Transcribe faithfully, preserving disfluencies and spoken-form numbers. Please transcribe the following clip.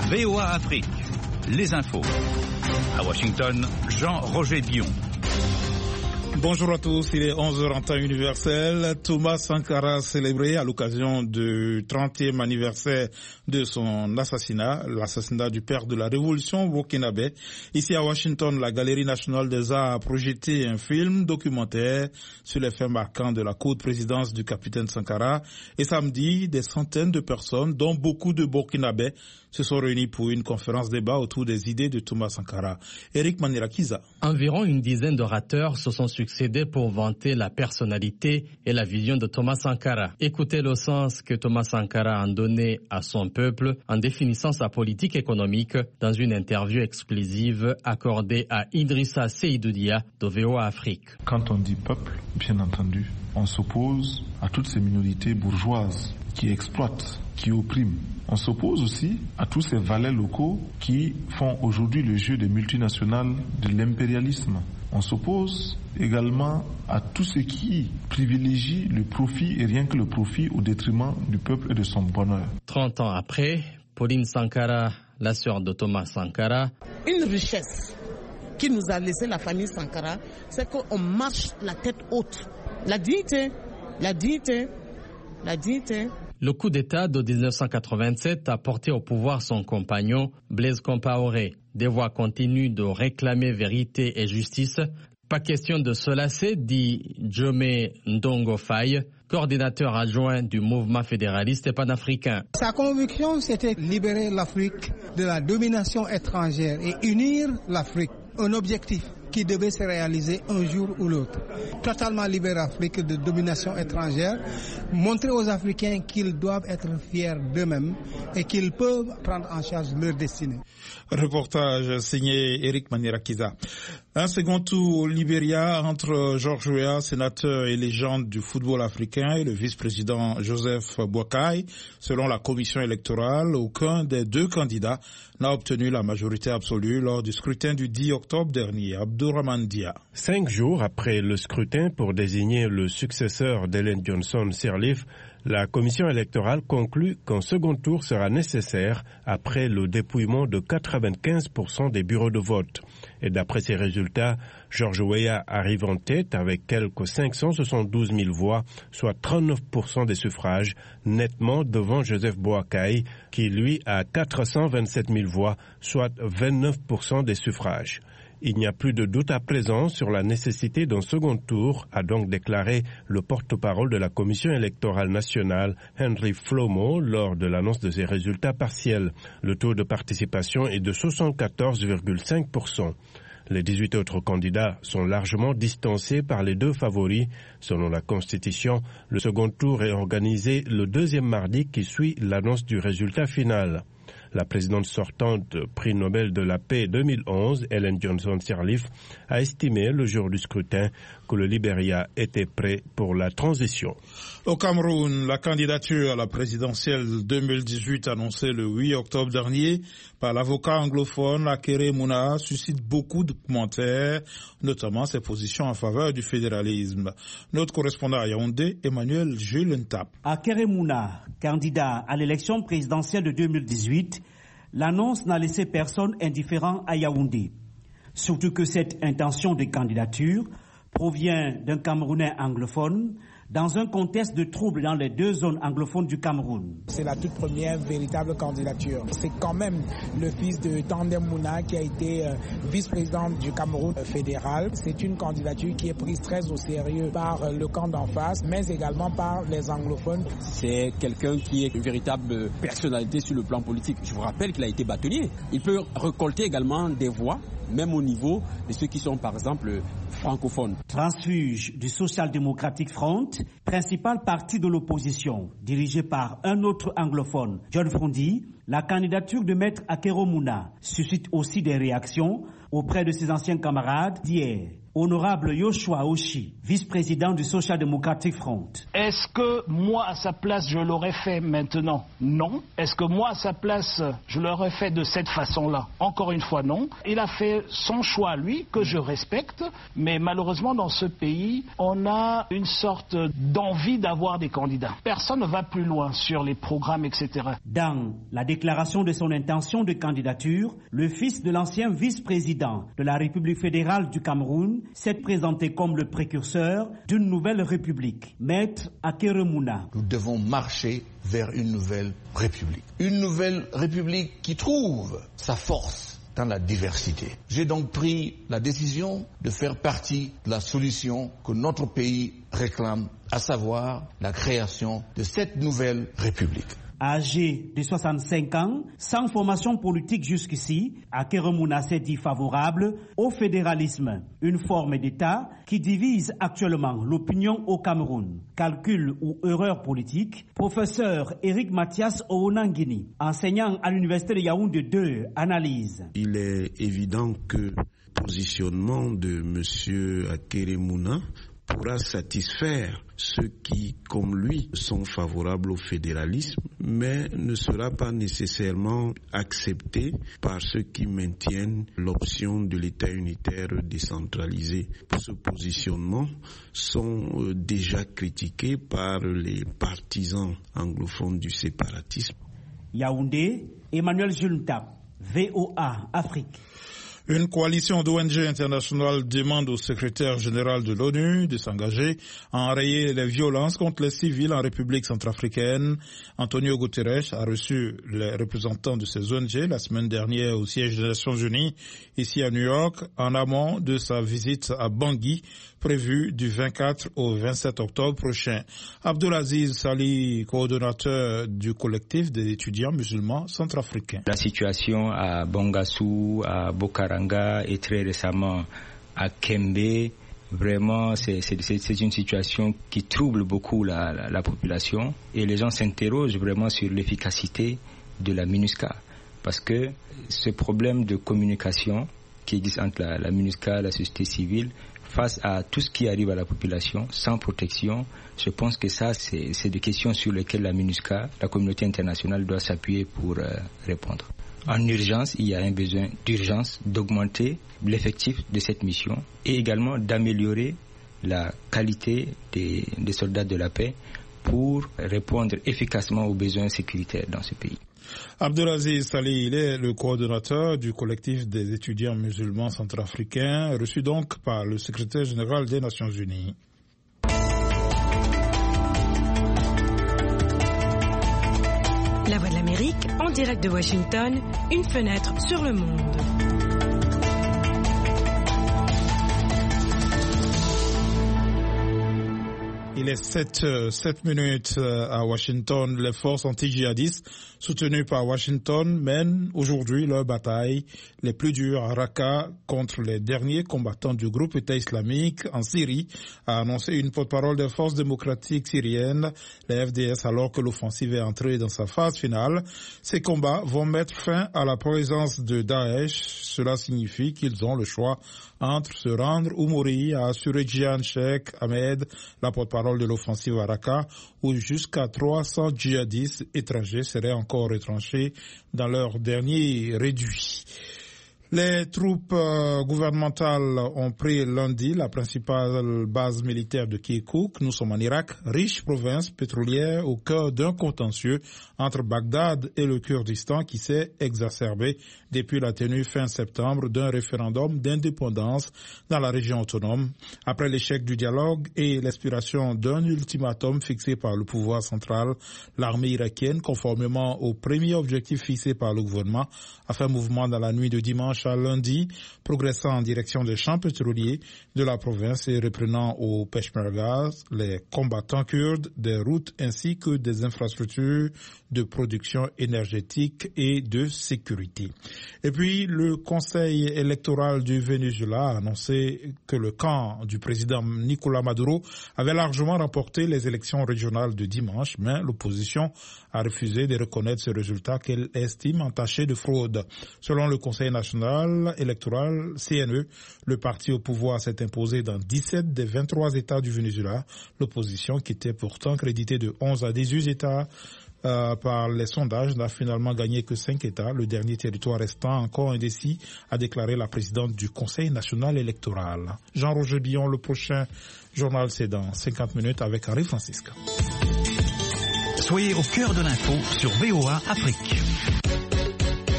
V O A Afrique, les infos. À Washington, Jean-Roger Dion. Bonjour à tous, il est onze heures en temps universel. Thomas Sankara célébré à l'occasion du trentième anniversaire de son assassinat, l'assassinat du père de la révolution burkinabé. Ici à Washington, la Galerie nationale des arts a projeté un film documentaire sur les faits marquants de la courte présidence du capitaine Sankara. Et samedi, des centaines de personnes, dont beaucoup de Burkinabés, se sont réunis pour une conférence débat autour des idées de Thomas Sankara. Eric Manirakiza. Environ une dizaine d'orateurs se sont succédés pour vanter la personnalité et la vision de Thomas Sankara. Écoutez le sens que Thomas Sankara a donné à son peuple en définissant sa politique économique dans une interview exclusive accordée à Idrissa Seydoudia de V O A Afrique. Quand on dit peuple, bien entendu, on s'oppose à toutes ces minorités bourgeoises qui exploitent, qui oppriment. On s'oppose aussi à tous ces valets locaux qui font aujourd'hui le jeu des multinationales de l'impérialisme. On s'oppose également à tout ce qui privilégie le profit et rien que le profit au détriment du peuple et de son bonheur. trente ans après, Pauline Sankara, la sœur de Thomas Sankara. Une richesse qui nous a laissé la famille Sankara, c'est qu'on marche la tête haute. La dignité, la dignité, la dignité. Le coup d'État de dix-neuf cent quatre-vingt-sept a porté au pouvoir son compagnon Blaise Compaoré. Des voix continuent de réclamer vérité et justice. Pas question de se lasser, dit Djomé Ndongo Faye, coordinateur adjoint du mouvement fédéraliste et panafricain. Sa conviction, c'était libérer l'Afrique de la domination étrangère et unir l'Afrique. Un objectif qui devait se réaliser un jour ou l'autre. Totalement libérer l'Afrique de domination étrangère, montrer aux Africains qu'ils doivent être fiers d'eux-mêmes et qu'ils peuvent prendre en charge leur destinée. Reportage signé Eric Manirakiza. Un second tour au Libéria entre George Weah, sénateur et légende du football africain, et le vice-président Joseph Boakai. Selon la commission électorale, aucun des deux candidats n'a obtenu la majorité absolue lors du scrutin du dix octobre dernier. Abdourahmane Dia. Cinq jours après le scrutin pour désigner le successeur d'Ellen Johnson Sirleaf, la commission électorale conclut qu'un second tour sera nécessaire après le dépouillement de quatre-vingt-quinze pour cent des bureaux de vote. Et d'après ces résultats, George Weah arrive en tête avec quelques cinq cent soixante-douze mille voix, soit trente-neuf pour cent des suffrages, nettement devant Joseph Boakai, qui lui a quatre cent vingt-sept mille voix, soit vingt-neuf pour cent des suffrages. Il n'y a plus de doute à présent sur la nécessité d'un second tour, a donc déclaré le porte-parole de la Commission électorale nationale, Henry Flomo, lors de l'annonce de ses résultats partiels. Le taux de participation est de soixante-quatorze virgule cinq pour cent. Les dix-huit autres candidats sont largement distancés par les deux favoris. Selon la Constitution, le second tour est organisé le deuxième mardi qui suit l'annonce du résultat final. La présidente sortante, prix Nobel de la paix deux mille onze, Ellen Johnson Sirleaf, a estimé le jour du scrutin que le Libéria était prêt pour la transition. Au Cameroun, la candidature à la présidentielle deux mille dix-huit annoncée le huit octobre dernier par l'avocat anglophone Akere Mouna suscite beaucoup de commentaires, notamment ses positions en faveur du fédéralisme. Notre correspondant à Yaoundé, Emmanuel Julentap. Akere Mouna, candidat à l'élection présidentielle de deux mille dix-huit, l'annonce n'a laissé personne indifférent à Yaoundé. Surtout que cette intention de candidature provient d'un Camerounais anglophone dans un contexte de troubles dans les deux zones anglophones du Cameroun. C'est la toute première véritable candidature. C'est quand même le fils de Tandem Mouna qui a été euh, vice-président du Cameroun fédéral. C'est une candidature qui est prise très au sérieux par euh, le camp d'en face, mais également par les anglophones. C'est quelqu'un qui est une véritable personnalité sur le plan politique. Je vous rappelle qu'il a été bâtonnier. Il peut récolter également des voix, même au niveau de ceux qui sont par exemple francophones. Transfuge du Social Democratic Front, principal parti de l'opposition, dirigé par un autre anglophone, John Frondi, la candidature de Maître Akere Mouna suscite aussi des réactions auprès de ses anciens camarades d'hier. Honorable Yoshua Oshi, vice-président du Social Democratic Front. Est-ce que moi, à sa place, je l'aurais fait maintenant? Non. Est-ce que moi, à sa place, je l'aurais fait de cette façon-là? Encore une fois, non. Il a fait son choix, lui, que je respecte, mais malheureusement, dans ce pays, on a une sorte d'envie d'avoir des candidats. Personne ne va plus loin sur les programmes, et cetera. Dans la déclaration déclaration de son intention de candidature, le fils de l'ancien vice-président de la République fédérale du Cameroun s'est présenté comme le précurseur d'une nouvelle république, Maître Akeremouna. Nous devons marcher vers une nouvelle république. Une nouvelle république qui trouve sa force dans la diversité. J'ai donc pris la décision de faire partie de la solution que notre pays réclame, à savoir la création de cette nouvelle république. Âgé de soixante-cinq ans, sans formation politique jusqu'ici, Akeremouna s'est dit favorable au fédéralisme, une forme d'État qui divise actuellement l'opinion au Cameroun. Calcul ou erreur politique, professeur Éric Mathias Oonangini, enseignant à l'université de Yaoundé deux, analyse. Il est évident que le positionnement de M. Akeremouna pourra satisfaire ceux qui, comme lui, sont favorables au fédéralisme, mais ne sera pas nécessairement accepté par ceux qui maintiennent l'option de l'État unitaire décentralisé. Ce positionnement sont déjà critiqués par les partisans anglophones du séparatisme. Yaoundé, Emmanuel Juntap, V O A, Afrique. Une coalition d'O N G internationales demande au secrétaire général de l'ONU de s'engager à enrayer les violences contre les civils en République centrafricaine. Antonio Guterres a reçu les représentants de ces O N G la semaine dernière au siège des Nations Unies, ici à New York, en amont de sa visite à Bangui, prévue du vingt-quatre au vingt-sept octobre prochain. Abdulaziz Sali, coordonnateur du collectif des étudiants musulmans centrafricains. La situation à Bangassou, à Bokaranga et très récemment à Kembe, vraiment c'est, c'est, c'est une situation qui trouble beaucoup la, la, la population et les gens s'interrogent vraiment sur l'efficacité de la MINUSCA parce que ce problème de communication qui existe entre la, la MINUSCA et la société civile face à tout ce qui arrive à la population sans protection, je pense que ça, c'est, c'est des questions sur lesquelles la MINUSCA, la communauté internationale, doit s'appuyer pour euh, répondre. En urgence, il y a un besoin d'urgence d'augmenter l'effectif de cette mission et également d'améliorer la qualité des, des soldats de la paix pour répondre efficacement aux besoins sécuritaires dans ce pays. Abdelaziz Salih, il est le coordonnateur du collectif des étudiants musulmans centrafricains, reçu donc par le secrétaire général des Nations Unies. La Voix de l'Amérique, en direct de Washington, une fenêtre sur le monde. Il est sept minutes à Washington. Les forces anti-djihadistes soutenues par Washington mènent aujourd'hui leur bataille les plus dures à Raqqa contre les derniers combattants du groupe État islamique en Syrie, a annoncé une porte-parole des forces démocratiques syriennes, les F D S, alors que l'offensive est entrée dans sa phase finale. Ces combats vont mettre fin à la présence de Daesh. Cela signifie qu'ils ont le choix entre se rendre ou mourir, a assuré Jian Sheikh Ahmed, la porte-parole de l'offensive à Raqqa, où jusqu'à trois cents djihadistes étrangers seraient encore retranchés dans leur dernier réduit. Les troupes euh, gouvernementales ont pris lundi la principale base militaire de Kirkouk. Nous sommes en Irak, riche province pétrolière au cœur d'un contentieux entre Bagdad et le Kurdistan qui s'est exacerbé depuis la tenue fin septembre d'un référendum d'indépendance dans la région autonome. Après l'échec du dialogue et l'expiration d'un ultimatum fixé par le pouvoir central, l'armée irakienne, conformément au premier objectif fixé par le gouvernement, a fait mouvement dans la nuit de dimanche à lundi, progressant en direction des champs pétroliers de la province et reprenant aux Peshmergas les combattants kurdes, des routes ainsi que des infrastructures de production énergétique et de sécurité. Et puis, le Conseil électoral du Venezuela a annoncé que le camp du président Nicolás Maduro avait largement remporté les élections régionales de dimanche, mais l'opposition a refusé de reconnaître ce résultat qu'elle estime entaché de fraude. Selon le Conseil national électoral, C N E, le parti au pouvoir s'est imposé dans dix-sept des vingt-trois États du Venezuela. L'opposition, qui était pourtant créditée de onze à dix-huit États euh, par les sondages, n'a finalement gagné que cinq États. Le dernier territoire restant encore indécis, a déclaré la présidente du Conseil national électoral. Jean-Roger Billon, le prochain journal, c'est dans cinquante minutes avec Henri Francisca. Soyez au cœur de l'info sur V O A Afrique.